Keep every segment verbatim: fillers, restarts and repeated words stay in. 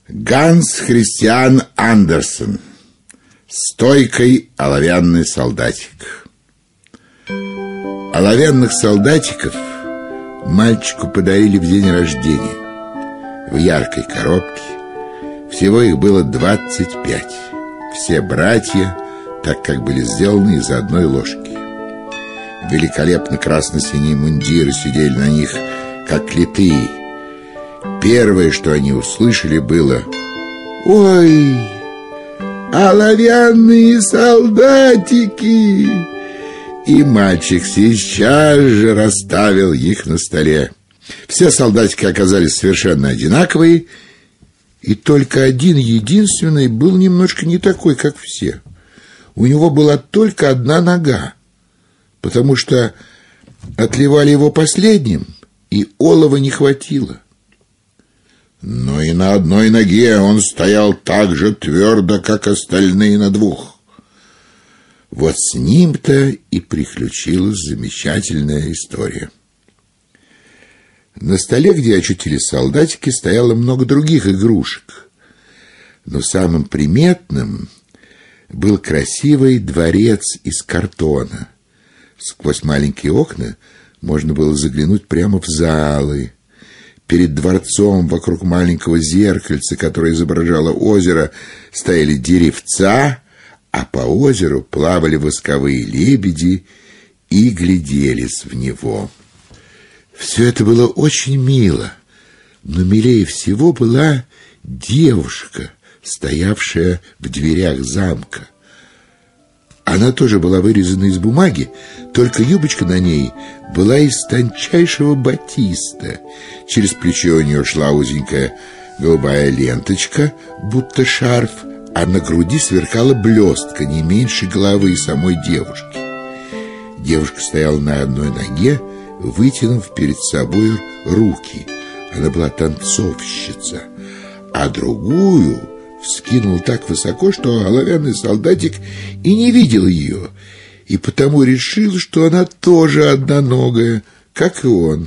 Ганс Христиан Андерсен. Стойкий оловянный солдатик. Оловянных солдатиков мальчику подарили в день рождения в яркой коробке. Всего их было двадцать пять. Все братья, так как были сделаны из одной ложки. Великолепно красно-синие мундиры сидели на них, как литые. Первое, что они услышали, было: «Ой, оловянные солдатики!» И мальчик сейчас же расставил их на столе. Все солдатики оказались совершенно одинаковые, и только один единственный был немножко не такой, как все. У него была только одна нога, потому что отливали его последним, и олова не хватило. Но и на одной ноге он стоял так же твердо, как остальные на двух. Вот с ним-то и приключилась замечательная история. На столе, где очутились солдатики, стояло много других игрушек. Но самым приметным был красивый дворец из картона. Сквозь маленькие окна можно было заглянуть прямо в залы. Перед дворцом, вокруг маленького зеркальца, которое изображало озеро, стояли деревца, а по озеру плавали восковые лебеди и гляделись в него. Все это было очень мило, но милее всего была девушка, стоявшая в дверях замка. Она тоже была вырезана из бумаги, только юбочка на ней была из тончайшего батиста. Через плечо у нее шла узенькая голубая ленточка, будто шарф, а на груди сверкала блестка не меньше головы самой девушки. Девушка стояла на одной ноге, вытянув перед собой руки. Она была танцовщица, а другую вскинул так высоко, что оловянный солдатик и не видел ее, и потому решил, что она тоже одноногая, как и он.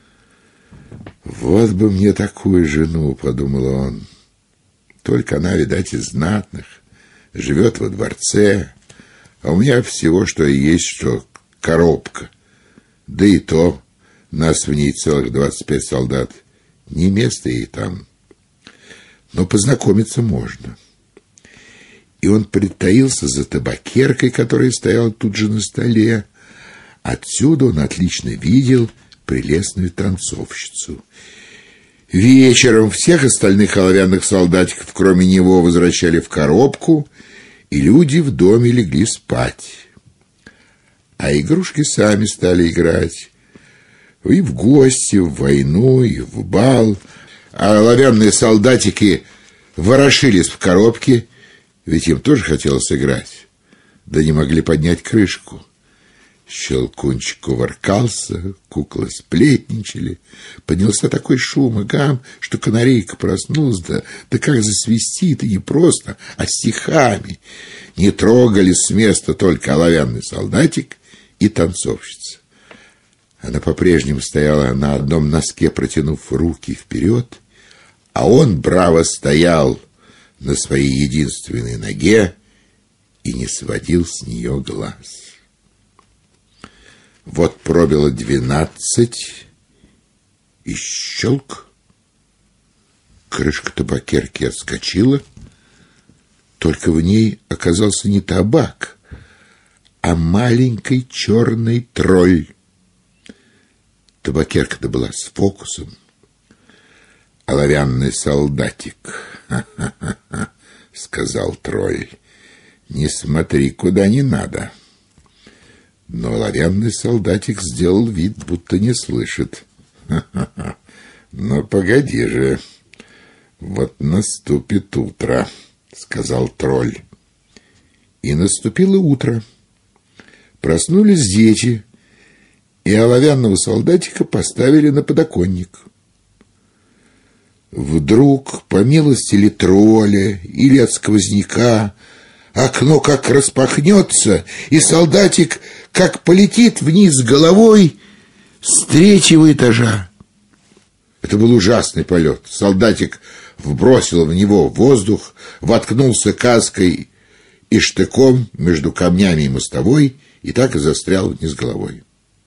«Вот бы мне такую жену», — подумал он. «Только она, видать, из знатных, живет во дворце, а у меня всего, что и есть, что коробка. Да и то нас в ней целых двадцать пять солдат, не место ей там. Но познакомиться можно». И он притаился за табакеркой, которая стояла тут же на столе. Отсюда он отлично видел прелестную танцовщицу. Вечером всех остальных оловянных солдатиков, кроме него, возвращали в коробку, и люди в доме легли спать. А игрушки сами стали играть. И в гости, в войну, и в бал. А оловянные солдатики ворошились в коробке, ведь им тоже хотелось играть, да не могли поднять крышку. Щелкунчик кувыркался, куклы сплетничали. Поднялся такой шум и гам, что канарейка проснулась, да, да как засвистит, и не просто, а стихами. Не трогали с места только оловянный солдатик и танцовщица. Она по-прежнему стояла на одном носке, протянув руки вперед, а он браво стоял на своей единственной ноге и не сводил с нее глаз. Вот пробило двенадцать, и щелк. Крышка табакерки отскочила, только в ней оказался не табак, а маленький черный тролль. Табакерка-то была с фокусом. «Оловянный солдатик, ха-ха-ха», — сказал тролль, — «не смотри, куда не надо». Но оловянный солдатик сделал вид, будто не слышит. «Ха-ха-ха, ну погоди же, вот наступит утро», — сказал тролль. И наступило утро. Проснулись дети, и оловянного солдатика поставили на подоконник. Вдруг, по милости ли тролля или от сквозняка, окно как распахнется, и солдатик как полетит вниз головой с третьего этажа. Это был ужасный полет. Солдатик вбросил в него воздух, воткнулся каской и штыком между камнями и мостовой и так и застрял вниз головой.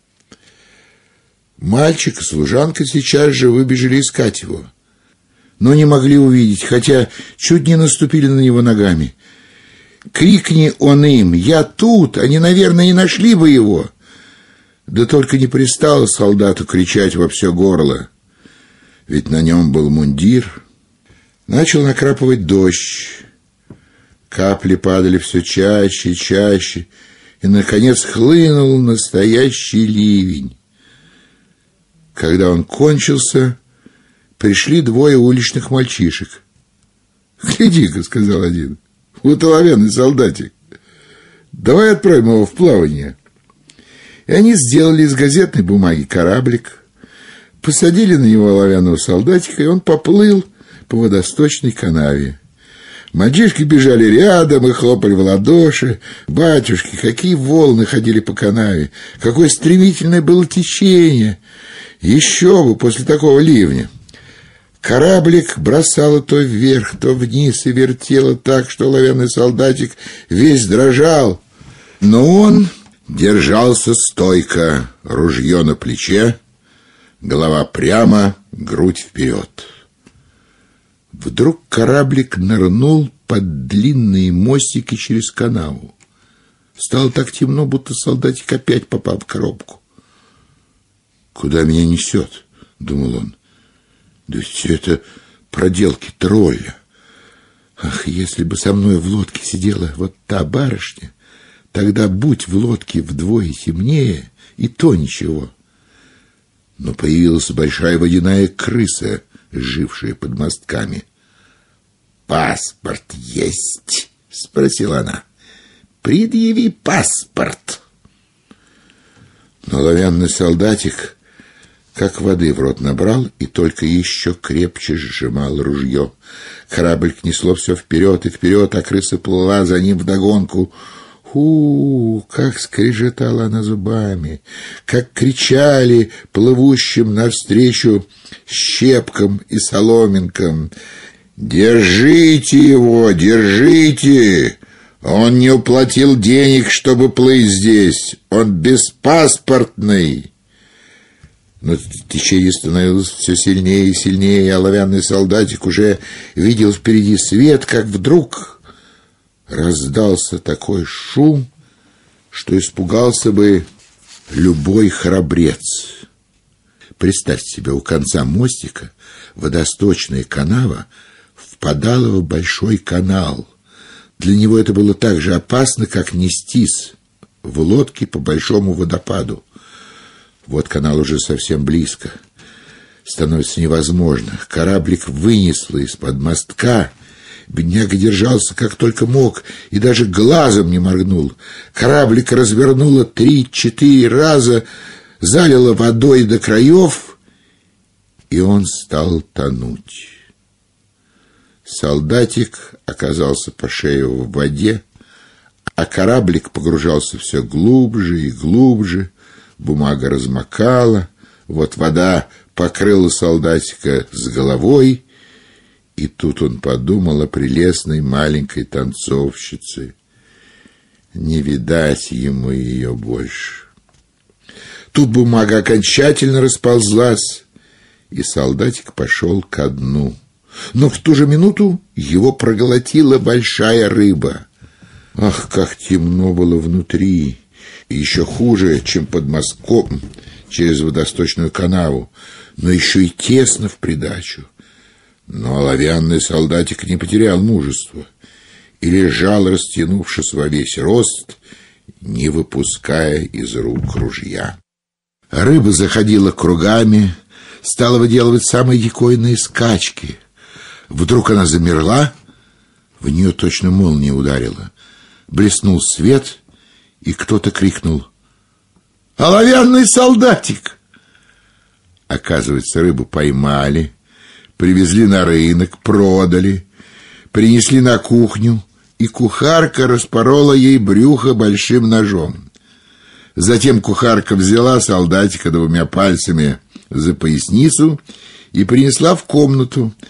Мальчик и служанка сейчас же выбежали искать его, но не могли увидеть, хотя чуть не наступили на него ногами. Крикни он им: «Я тут!» Они, наверное, и нашли бы его. Да только не пристало солдату кричать во все горло, ведь на нем был мундир. Начал накрапывать дождь. Капли падали все чаще и чаще, и, наконец, хлынул настоящий ливень. Когда он кончился, пришли двое уличных мальчишек. «Гляди-ка», — сказал один, — «вот оловянный солдатик. Давай отправим его в плавание». И они сделали из газетной бумаги кораблик, посадили на него оловянного солдатика, и он поплыл по водосточной канаве. Мальчишки бежали рядом и хлопали в ладоши. Батюшки, какие волны ходили по канаве! Какое стремительное было течение! Еще бы после такого ливня! Кораблик бросало то вверх, то вниз и вертело так, что оловянный солдатик весь дрожал. Но он держался стойко, ружье на плече, голова прямо, грудь вперед. Вдруг кораблик нырнул под длинные мостики через канаву. Стало так темно, будто солдатик опять попал в коробку. «Куда меня несет?» — думал он. «Да все это проделки тролля. Ах, если бы со мной в лодке сидела вот та барышня, тогда будь в лодке вдвое темнее, и то ничего». Но появилась большая водяная крыса, жившая под мостками. «Паспорт есть?» — спросила она. «Предъяви паспорт». Но оловянный солдатик как воды в рот набрал и только еще крепче сжимал ружье. Корабль несло все вперед и вперед, а крыса плыла за ним вдогонку. Ху, как скрежетала она зубами, как кричали плывущим навстречу щепкам и соломинкам: «Держите его, держите! Он не уплатил денег, чтобы плыть здесь, он беспаспортный!» Но течение становилось все сильнее и сильнее, и оловянный солдатик уже видел впереди свет, как вдруг раздался такой шум, что испугался бы любой храбрец. Представьте себе, у конца мостика водосточная канава впадала в большой канал. Для него это было так же опасно, как нестись в лодке по большому водопаду. Вот канал уже совсем близко. Становится невозможно. Кораблик вынесло из-под мостка. Бедняга держался как только мог и даже глазом не моргнул. Кораблик развернуло три-четыре раза, залило водой до краев, и он стал тонуть. Солдатик оказался по шею в воде, а кораблик погружался все глубже и глубже. Бумага размокала, вот вода покрыла солдатика с головой, и тут он подумал о прелестной маленькой танцовщице. Не видать ему ее больше. Тут бумага окончательно расползлась, и солдатик пошел ко дну. Но в ту же минуту его проглотила большая рыба. Ах, как темно было внутри! И еще хуже, чем под мостком через водосточную канаву, но еще и тесно в придачу. Но оловянный солдатик не потерял мужества и лежал, растянувшись во весь рост, не выпуская из рук ружья. Рыба заходила кругами, стала выделывать самые дикойные скачки. Вдруг она замерла, в нее точно молния ударила. Блеснул свет, и кто-то крикнул: «Оловянный солдатик!» Оказывается, рыбу поймали, привезли на рынок, продали, принесли на кухню, и кухарка распорола ей брюхо большим ножом. Затем кухарка взяла солдатика двумя пальцами за поясницу и принесла в комнату,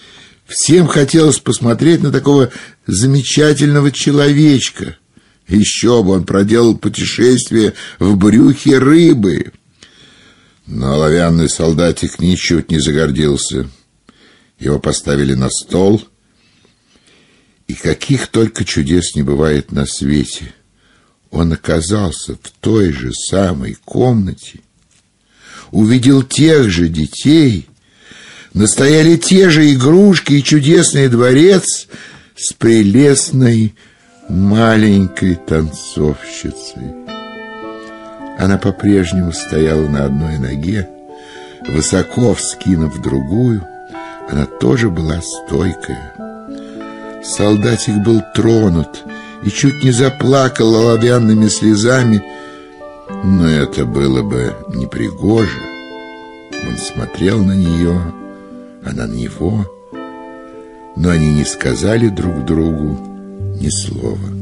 Всем хотелось посмотреть на такого замечательного человечка. Еще бы, он проделал путешествие в брюхе рыбы. Но оловянный солдатик ничуть не загордился. Его поставили на стол. И каких только чудес не бывает на свете. Он оказался в той же самой комнате, увидел тех же детей, настояли те же игрушки и чудесный дворец с прелестной маленькой танцовщицей. Она по-прежнему стояла на одной ноге, высоко вскинув другую. Она тоже была стойкая. Солдатик был тронут и чуть не заплакал оловянными слезами, но это было бы непригоже. Он смотрел на нее, она на него, но они не сказали друг другу ни слова.